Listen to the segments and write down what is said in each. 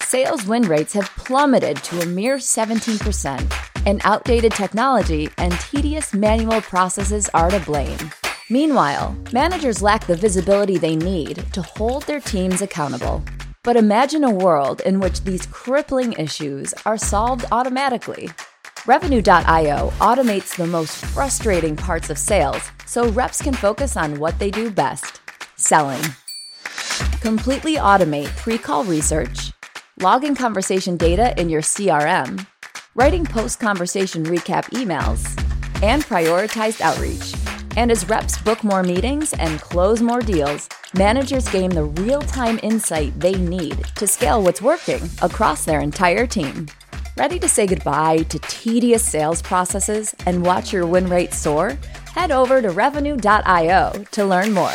sales win rates have plummeted to a mere 17%, and outdated technology and tedious manual processes are to blame. Meanwhile, managers lack the visibility they need to hold their teams accountable. But imagine a world in which these crippling issues are solved automatically. Revenue.io automates the most frustrating parts of sales so reps can focus on what they do best: selling. Completely automate pre-call research, logging conversation data in your CRM, writing post-conversation recap emails, and prioritized outreach. And as reps book more meetings and close more deals, managers gain the real-time insight they need to scale what's working across their entire team. Ready to say goodbye to tedious sales processes and watch your win rate soar? Head over to Revenue.io to learn more.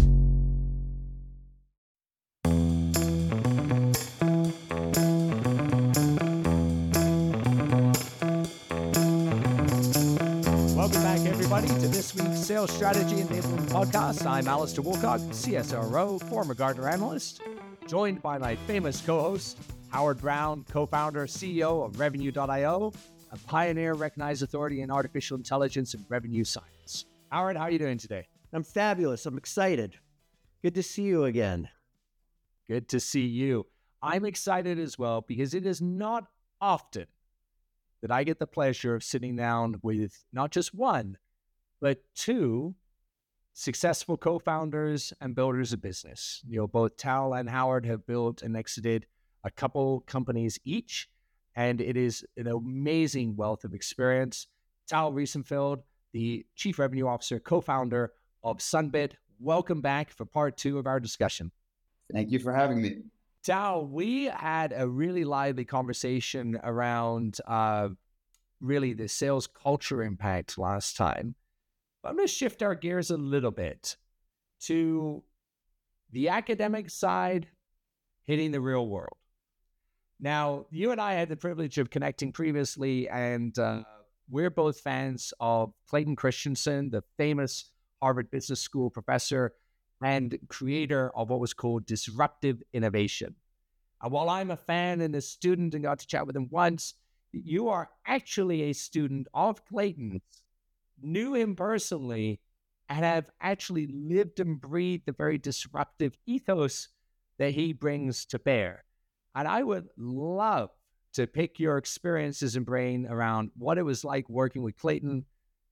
Welcome back, everybody, to this week's Sales Strategy Enablement Podcast. I'm Alistair Woolcock, CSRO, former Gartner analyst, joined by my famous co-host, Howard Brown, co-founder, CEO of Revenue.io, a pioneer recognized authority in artificial intelligence and revenue science. Howard, how are you doing today? I'm fabulous. I'm excited. Good to see you again. Good to see you. I'm excited as well because it is not often that I get the pleasure of sitting down with not just one, but two successful co-founders and builders of business. Both Tal and Howard have built and exited a couple companies each, and it is an amazing wealth of experience. Tal Riesenfeld, the Chief Revenue Officer, co-founder of Sunbit. Welcome back for part 2 of our discussion. Thank you for having me. Tal, we had a really lively conversation around really the sales culture impact last time. I'm going to shift our gears a little bit to the academic side hitting the real world. Now, you and I had the privilege of connecting previously, and we're both fans of Clayton Christensen, the famous Harvard Business School professor and creator of what was called disruptive innovation. And while I'm a fan and a student and got to chat with him once, you are actually a student of Clayton's, knew him personally, and have actually lived and breathed the very disruptive ethos that he brings to bear. And I would love to pick your experiences and brain around what it was like working with Clayton,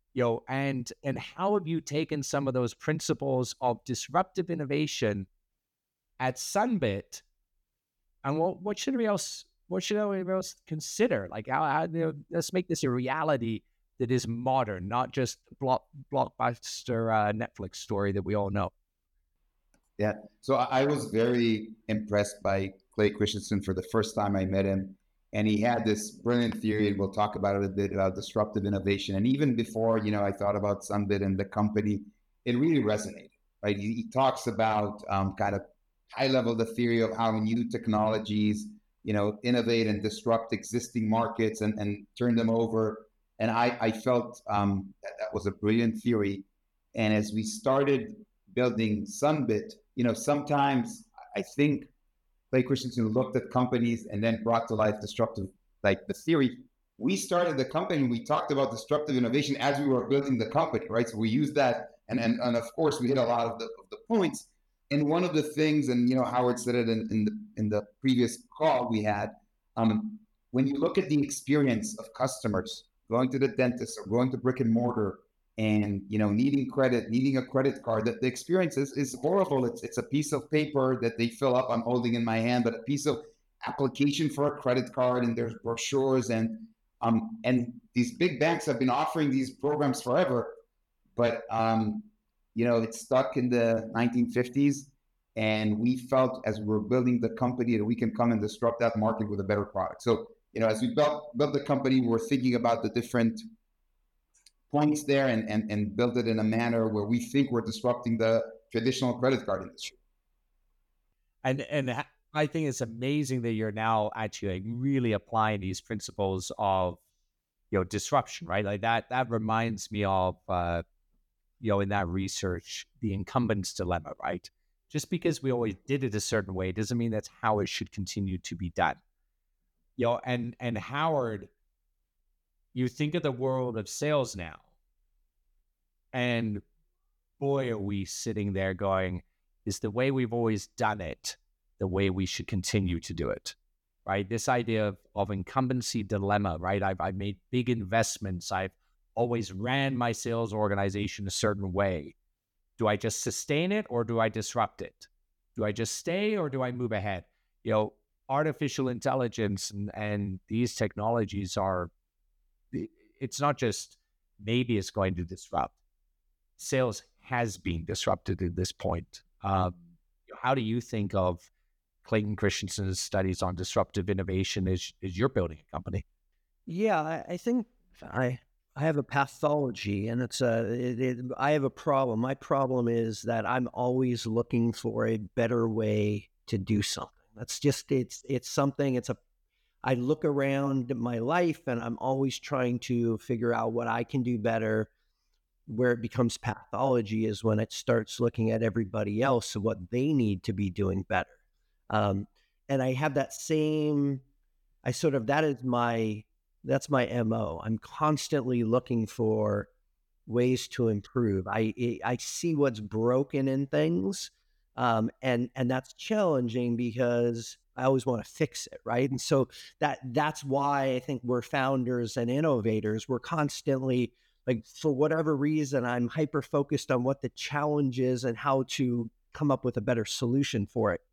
and how have you taken some of those principles of disruptive innovation at Sunbit, and what should everybody else consider? Like, how let's make this a reality that is modern, not just blockbuster Netflix story that we all know. Yeah. So I was very impressed by Clay Christensen for the first time I met him. And he had this brilliant theory, and we'll talk about it a bit, about disruptive innovation. And even before, I thought about Sunbit and the company, it really resonated, right? He talks about kind of high level, the theory of how new technologies, innovate and disrupt existing markets and turn them over. And I felt that was a brilliant theory. And as we started building Sunbit, sometimes I think Clay Christensen looked at companies and then brought to life disruptive, like the theory. We started the company, we talked about disruptive innovation as we were building the company, right? So we used that, and of course we hit a lot of the points. And one of the things, and Howard said it in the previous call we had, when you look at the experience of customers going to the dentist or going to brick and mortar, and needing a credit card, that the experience is horrible. It's a piece of paper that they fill up, I'm holding in my hand, but a piece of application for a credit card, and there's brochures, and these big banks have been offering these programs forever, but it's stuck in the 1950s, and we felt as we were building the company that we can come and disrupt that market with a better product. So as we built the company, we're thinking about the different points there and build it in a manner where we think we're disrupting the traditional credit card industry. And I think it's amazing that you're now actually really applying these principles of disruption, right? Like that reminds me of in that research, the incumbent's dilemma, right? Just because we always did it a certain way doesn't mean that's how it should continue to be done. And Howard, you think of the world of sales now, and boy, are we sitting there going, is the way we've always done it the way we should continue to do it, right? This idea of incumbency dilemma, right? I've made big investments. I've always ran my sales organization a certain way. Do I just sustain it or do I disrupt it? Do I just stay or do I move ahead? Artificial intelligence and these technologies it's not just maybe it's going to disrupt. Sales has been disrupted at this point. How do you think of Clayton Christensen's studies on disruptive innovation as you're building a company? Yeah, I think I have a pathology, and I have a problem. My problem is that I'm always looking for a better way to do something. That's just it's something. I look around my life, and I'm always trying to figure out what I can do better. Where it becomes pathology is when it starts looking at everybody else and what they need to be doing better. And I have that same, that's my MO. I'm constantly looking for ways to improve. I see what's broken in things. And that's challenging because I always want to fix it. Right. And so that's why I think we're founders and innovators. We're constantly, like, for whatever reason, I'm hyper focused on what the challenge is and how to come up with a better solution for it.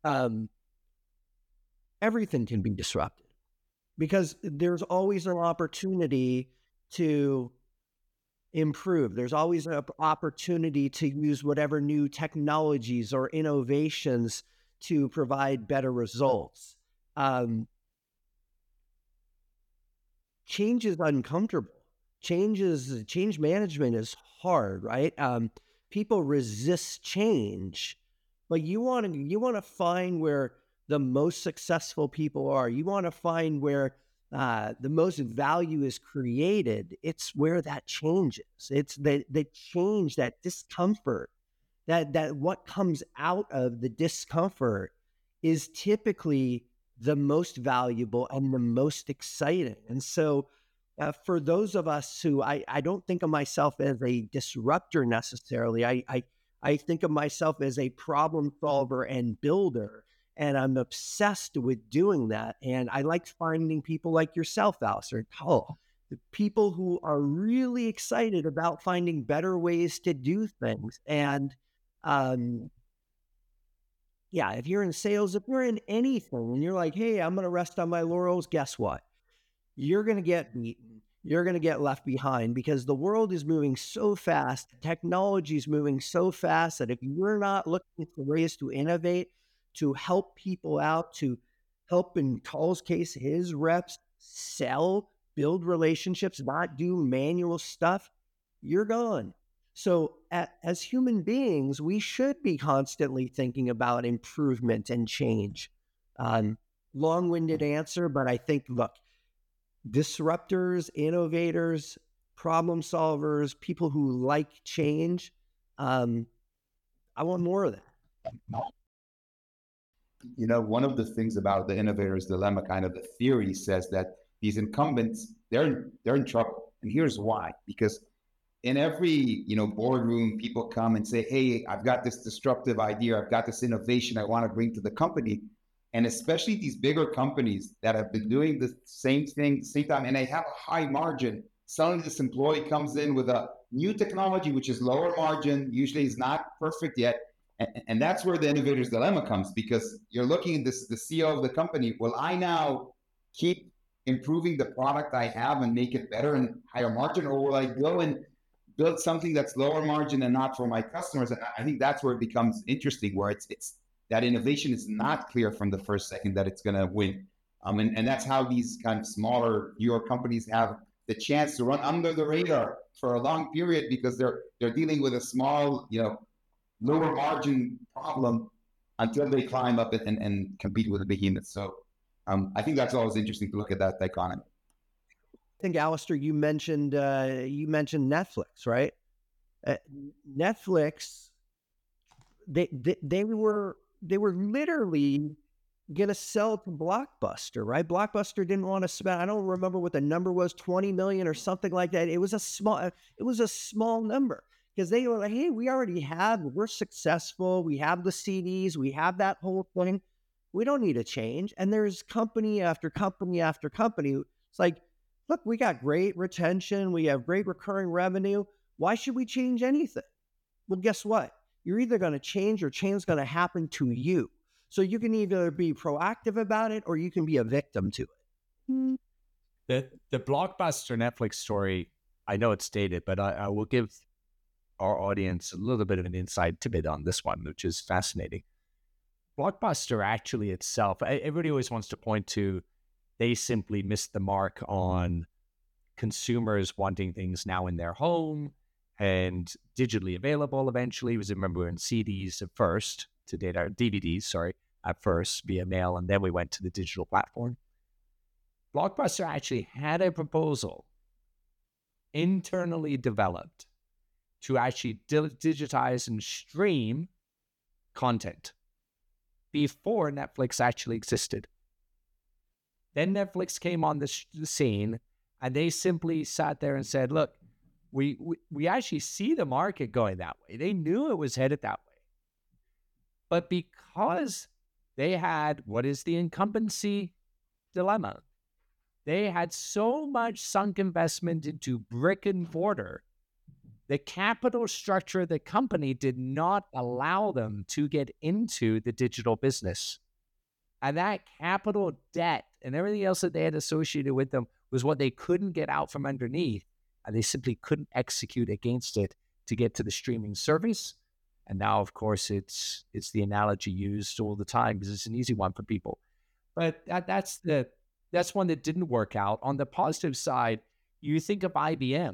Everything can be disrupted because there's always an opportunity to improve. There's always an opportunity to use whatever new technologies or innovations to provide better results. Change is uncomfortable. Change management is hard, right? People resist change, but you want to find where the most successful people are. You want to find where the most value is created. It's where that changes. It's the change, that discomfort, that what comes out of the discomfort is typically the most valuable and the most exciting. And so for those of us who, I don't think of myself as a disruptor necessarily. I think of myself as a problem solver and builder, and I'm obsessed with doing that. And I like finding people like yourself, Alistair, the people who are really excited about finding better ways to do things. And if you're in sales, if you're in anything and you're like, hey, I'm going to rest on my laurels, guess what? You're going to get beaten. You're going to get left behind because the world is moving so fast. Technology is moving so fast that if you're not looking for ways to innovate, to help people out, to help, in Carl's case, his reps sell, build relationships, not do manual stuff, you're gone. So as human beings, we should be constantly thinking about improvement and change. Long-winded answer, but I think, look, disruptors, innovators, problem solvers, people who like change, I want more of that. One of the things about the innovator's dilemma, kind of the theory, says that these incumbents, they're in trouble. And here's why. Because in every, boardroom, people come and say, hey, I've got this disruptive idea. I've got this innovation I want to bring to the company. And especially these bigger companies that have been doing the same thing, same time, and they have a high margin. Suddenly this employee comes in with a new technology, which is lower margin, usually is not perfect yet. And that's where the innovator's dilemma comes, because you're looking at the CEO of the company. Will I now keep improving the product I have and make it better and higher margin, or will I go and build something that's lower margin and not for my customers? And I think that's where it becomes interesting, where it's that innovation is not clear from the first second that it's going to win. And that's how these kind of smaller newer companies have the chance to run under the radar for a long period, because they're dealing with a small, lower margin problem until they climb up it and compete with the behemoths. So I think that's always interesting to look at that dichotomy. I think, Alistair, you mentioned Netflix, right? Netflix, they were literally going to sell to Blockbuster, right? Blockbuster didn't want to spend, I don't remember what the number was, 20 million or something like that. It was a small number because they were like, hey, we're successful. We have the CDs. We have that whole thing. We don't need a change. And there's company after company after company. It's like, look, we got great retention. We have great recurring revenue. Why should we change anything? Well, guess what? You're either going to change or change is going to happen to you. So you can either be proactive about it or you can be a victim to it. The Blockbuster Netflix story, I know it's dated, but I will give our audience a little bit of an inside tidbit on this one, which is fascinating. Blockbuster actually itself, everybody always wants to point to, they simply missed the mark on consumers wanting things now in their home and digitally available eventually. It was, remember, in CDs at first, to data, DVDs, sorry, at first via mail, and then we went to the digital platform. Blockbuster actually had a proposal internally developed to actually digitize and stream content before Netflix actually existed. Then Netflix came on the scene, and they simply sat there and said, look, we actually see the market going that way. They knew it was headed that way. But because they had, what is the incumbency dilemma? They had so much sunk investment into brick and mortar, the capital structure of the company did not allow them to get into the digital business. And that capital debt and everything else that they had associated with them was what they couldn't get out from underneath. And they simply couldn't execute against it to get to the streaming service. And now, of course, it's the analogy used all the time because it's an easy one for people. But that's one that didn't work out. On the positive side, you think of IBM.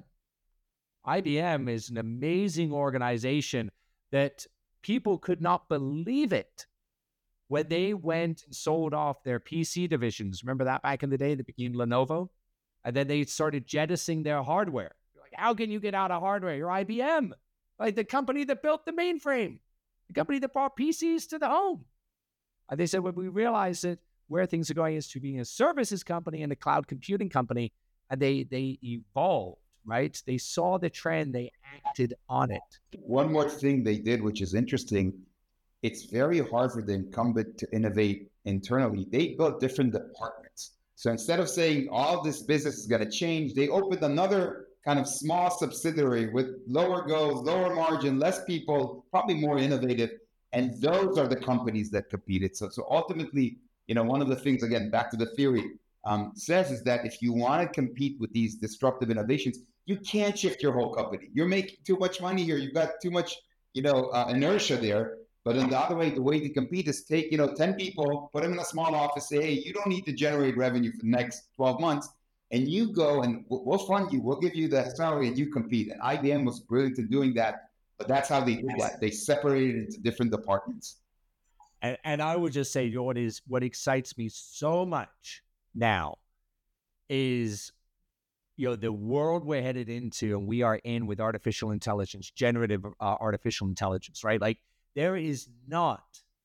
IBM is an amazing organization that people could not believe it when they went and sold off their PC divisions. Remember that back in the day? They became Lenovo. And then they started jettisoning their hardware. You're like, how can you get out of hardware? You're IBM. Like the company that built the mainframe, the company that brought PCs to the home. And they said, when we realized that where things are going is to being a services company and a cloud computing company, and they evolved, right? They saw the trend, they acted on it. One more thing they did, which is interesting, it's very hard for the incumbent to innovate internally. They built different departments. So instead of saying all this business is going to change, they opened another kind of small subsidiary with lower goals, lower margin, less people, probably more innovative. And those are the companies that competed. So ultimately, one of the things, again, back to the theory, says is that if you want to compete with these disruptive innovations, you can't shift your whole company. You're making too much money here. You've got too much, inertia there. But in the other way, the way to compete is take, 10 people, put them in a small office, say, hey, you don't need to generate revenue for the next 12 months. And you go and we'll fund you. We'll give you the salary and you compete. And IBM was brilliant in doing that. But that's how they did that. They separated into different departments. And I would just say, what excites me so much now is, the world we're headed into and we are in with artificial intelligence, generative artificial intelligence, right? Like there is not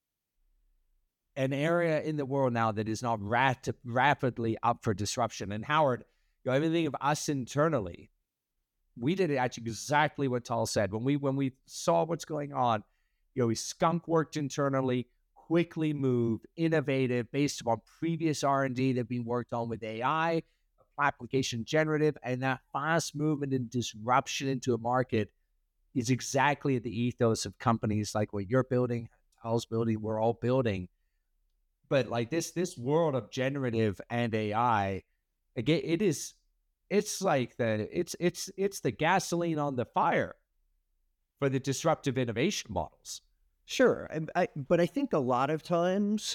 an area in the world now that is not rapidly up for disruption. And Howard, everything of us internally, we did actually exactly what Tal said. When we saw what's going on, we skunk worked internally, quickly moved, innovative, based upon previous R&D that had been worked on with AI, application generative, and that fast movement and disruption into a market is exactly the ethos of companies like what you're building, Tal's building, we're all building. But like this world of generative and AI, again, it's the gasoline on the fire for the disruptive innovation models. Sure. But I think a lot of times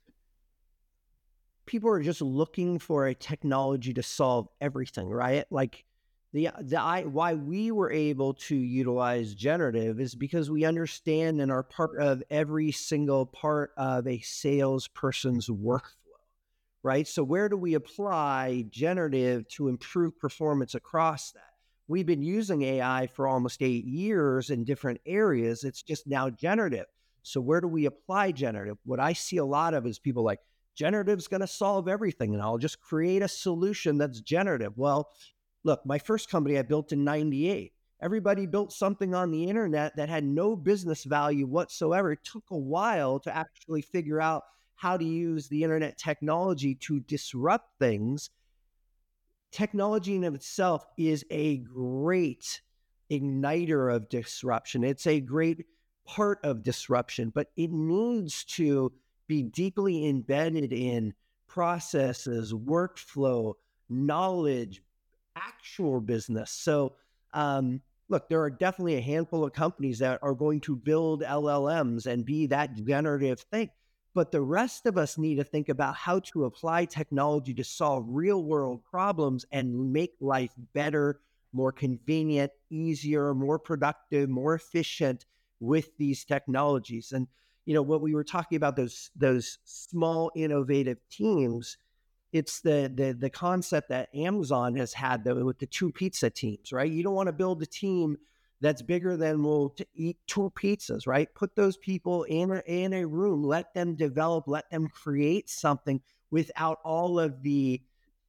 people are just looking for a technology to solve everything, right? Like why we were able to utilize generative is because we understand and are part of every single part of a salesperson's workflow, right? So where do we apply generative to improve performance across that? We've been using AI for almost 8 years in different areas. It's just now generative. So where do we apply generative? What I see a lot of is people like, generative's going to solve everything, and I'll just create a solution that's generative. Well, look, my first company I built in 98. Everybody built something on the internet that had no business value whatsoever. It took a while to actually figure out how to use the internet technology to disrupt things. Technology in of itself is a great igniter of disruption. It's a great part of disruption, but it needs to be deeply embedded in processes, workflow, knowledge, actual business. So, look, there are definitely a handful of companies that are going to build LLMs and be that generative thing. But the rest of us need to think about how to apply technology to solve real world problems and make life better, more convenient, easier, more productive, more efficient with these technologies. And, what we were talking about, those small innovative teams, it's the concept that Amazon has had with the 2 pizza teams, right? You don't want to build a team that's bigger than will to eat 2 pizzas, right? Put those people in a room, let them develop, let them create something without all of the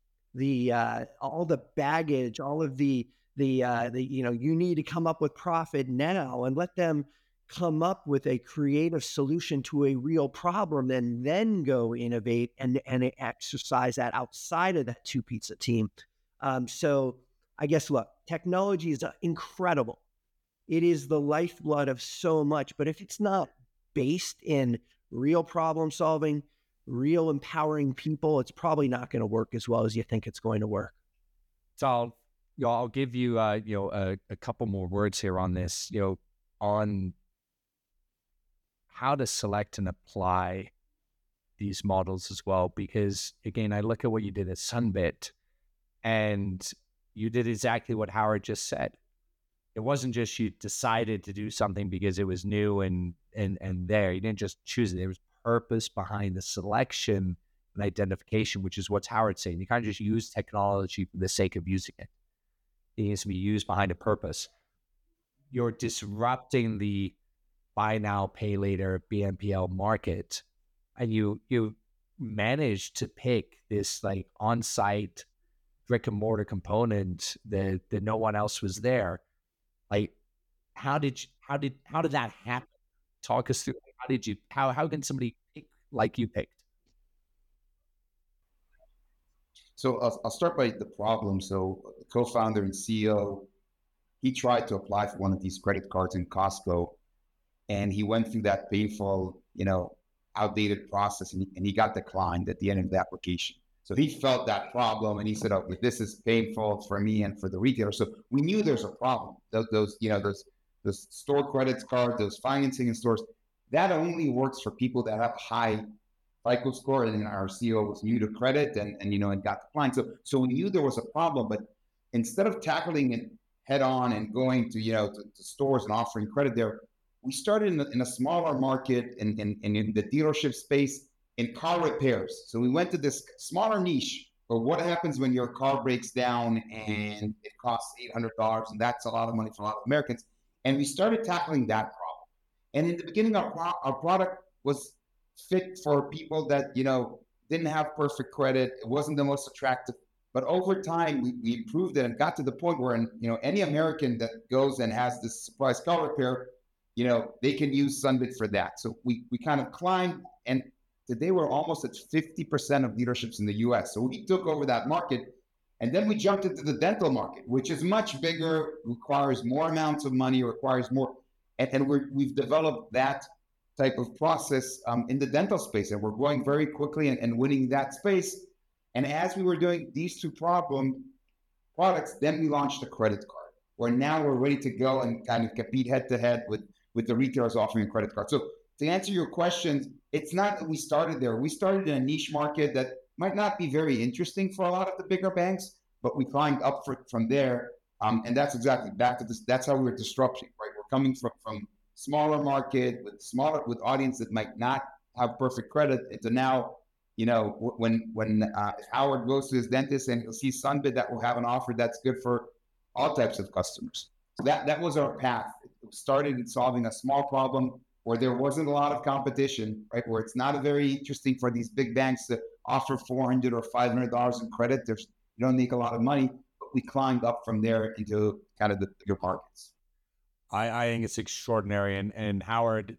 all the baggage, all of the you need to come up with profit now, and let them come up with a creative solution to a real problem and then go innovate and exercise that outside of that 2 pizza team. So I guess, look, technology is incredible. It is the lifeblood of so much, but if it's not based in real problem solving, real empowering people, it's probably not going to work as well as you think it's going to work. So I'll give you a couple more words here on this, on how to select and apply these models as well. Because again, I look at what you did at Sunbit, and you did exactly what Howard just said. It wasn't just you decided to do something because it was new and there. You didn't just choose it. There was purpose behind the selection and identification, which is what Howard's saying. You can't just use technology for the sake of using it. It needs to be used behind a purpose. You're disrupting the buy now, pay later BNPL market, and you managed to pick this like on-site brick and mortar component that no one else was there. Like, how did that happen? Talk us through. How can somebody pick like you picked? So I'll start by the problem. So the co-founder and CEO, he tried to apply for one of these credit cards in Costco, and he went through that painful, outdated process, and he got declined at the end of the application. So he felt that problem, and he said, "Oh, this is painful for me and for the retailer." So we knew there's a problem. Those store credits card, those financing in stores, that only works for people that have high FICO score. And our CEO was new to credit, and got declined. So we knew there was a problem, but instead of tackling it head on and going to stores and offering credit there, we started in a smaller market in the dealership space, in car repairs. So we went to this smaller niche. But what happens when your car breaks down and it costs $800, and that's a lot of money for a lot of Americans? And we started tackling that problem. And in the beginning, our product was fit for people that didn't have perfect credit. It wasn't the most attractive. But over time, we improved it and got to the point where any American that goes and has this surprise car repair, they can use Sunbit for that. So we kind of climbed, and today we're almost at 50% of dealerships in the US. So we took over that market, and then we jumped into the dental market, which is much bigger, requires more amounts of money, requires more, and we've developed that type of process in the dental space, and we're growing very quickly and winning that space. And as we were doing these 2 products, then we launched a credit card, where now we're ready to go and kind of compete head to head with the retailers offering a credit card. So to answer your questions, it's not that we started there. We started in a niche market that might not be very interesting for a lot of the bigger banks, but we climbed up from there. And that's exactly back to this. That's how we're disrupting, right? We're coming from smaller market with audience that might not have perfect credit into now, when if Howard goes to his dentist and he'll see Sunbit, that will have an offer that's good for all types of customers. So that was our path. It started in solving a small problem. where there wasn't a lot of competition, right? Where it's not a very interesting for these big banks to offer $400 or $500 in credit. You don't make a lot of money, but we climbed up from there into kind of the bigger markets. I think it's extraordinary. And Howard,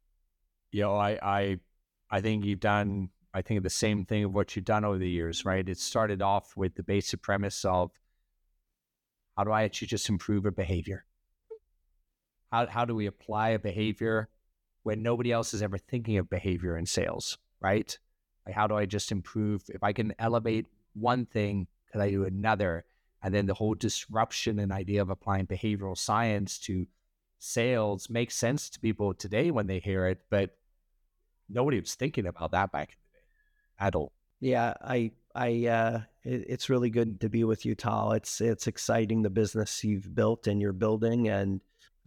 I think you've done, the same thing of what you've done over the years, right? It started off with the basic premise of how do I actually just improve a behavior? How do we apply a behavior when nobody else is ever thinking of behavior in sales, right? Like, how do I just improve? If I can elevate one thing, can I do another? And then the whole disruption and idea of applying behavioral science to sales makes sense to people today when they hear it, but nobody was thinking about that back in the day at all. Yeah, it's really good to be with you, Tal. It's exciting, the business you've built and you're building, and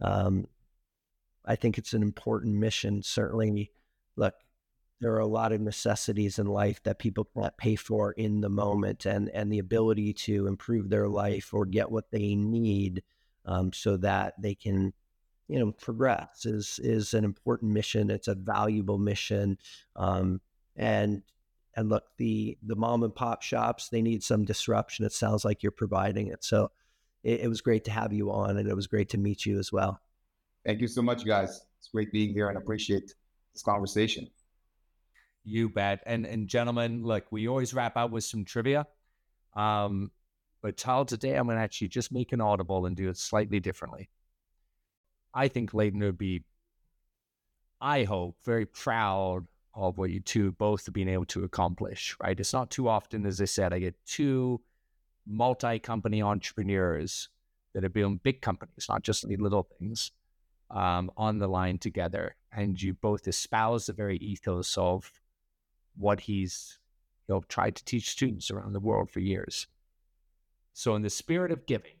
I think it's an important mission. Certainly, look, there are a lot of necessities in life that people can't pay for in the moment, and the ability to improve their life or get what they need so that they can, progress is an important mission. It's a valuable mission, and look, the mom and pop shops, they need some disruption. It sounds like you're providing it. So it was great to have you on, and it was great to meet you as well. Thank you so much, guys. It's great being here and appreciate this conversation. You bet. And gentlemen, look, we always wrap up with some trivia. But Tal, today I'm going to actually just make an audible and do it slightly differently. I think Leighton would be, I hope, very proud of what you two both have been able to accomplish, right? It's not too often, as I said, I get two multi-company entrepreneurs that have built big companies, not just little things, on the line together. And you both espouse the very ethos of what he's tried to teach students around the world for years. So in the spirit of giving,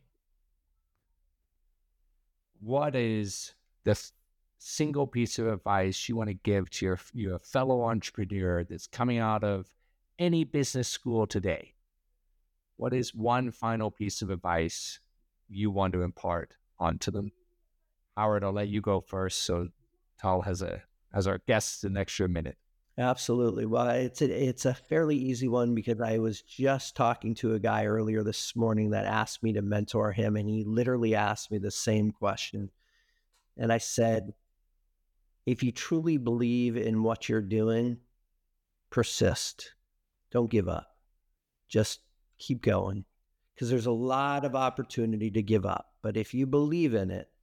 what is the single piece of advice you want to give to your fellow entrepreneur that's coming out of any business school today? What is one final piece of advice you want to impart onto them? Howard, I'll let you go first, so Tal has our guest an extra minute. Absolutely. Well, it's a fairly easy one because I was just talking to a guy earlier this morning that asked me to mentor him, and he literally asked me the same question. And I said, if you truly believe in what you're doing, persist. Don't give up. Just keep going, because there's a lot of opportunity to give up. But if you believe in it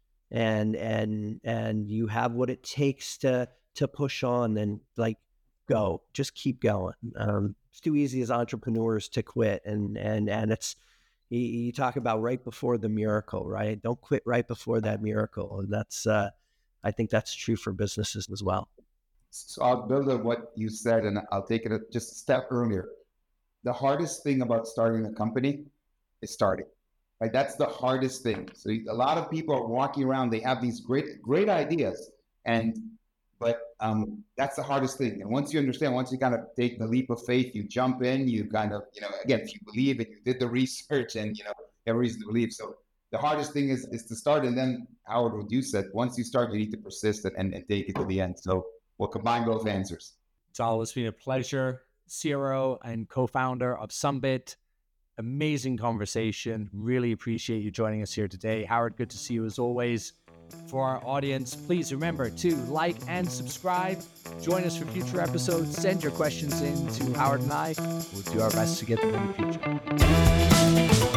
and you have what it takes to push on, then go, just keep going. It's too easy as entrepreneurs to quit. And it's, you talk about right before the miracle, right? Don't quit right before that miracle. And that's, I think that's true for businesses as well. So I'll build on what you said, and I'll take it just a step earlier. The hardest thing about starting a company is starting, right? That's the hardest thing. So a lot of people are walking around, they have these great ideas, but that's the hardest thing. And once you understand, once you kind of take the leap of faith, you jump in, you kind of, again, if you believe it, you did the research, and, you have a reason to believe. So the hardest thing is to start. And then, Howard, what you said, once you start, you need to persist and take it to the end. So we'll combine both answers. Tal, it's been a pleasure. CRO and co-founder of SumBit. Amazing conversation. Really appreciate you joining us here today. Howard, good to see you as always. For our audience, please remember to like and subscribe. Join us for future episodes. Send your questions in to Howard and I. We'll do our best to get them in the future.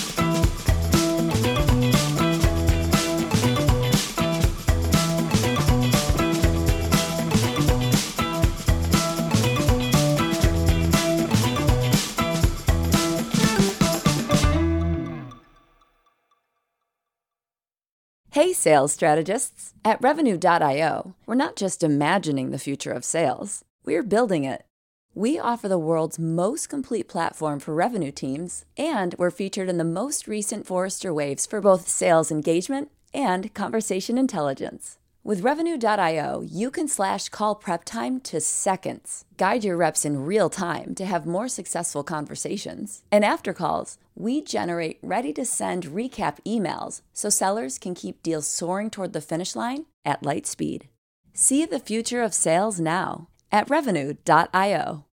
Hey, sales strategists. At Revenue.io, we're not just imagining the future of sales, we're building it. We offer the world's most complete platform for revenue teams, and we're featured in the most recent Forrester Waves for both sales engagement and conversation intelligence. With Revenue.io, you can slash call prep time to seconds, guide your reps in real time to have more successful conversations. And after calls, we generate ready-to-send recap emails so sellers can keep deals soaring toward the finish line at light speed. See the future of sales now at Revenue.io.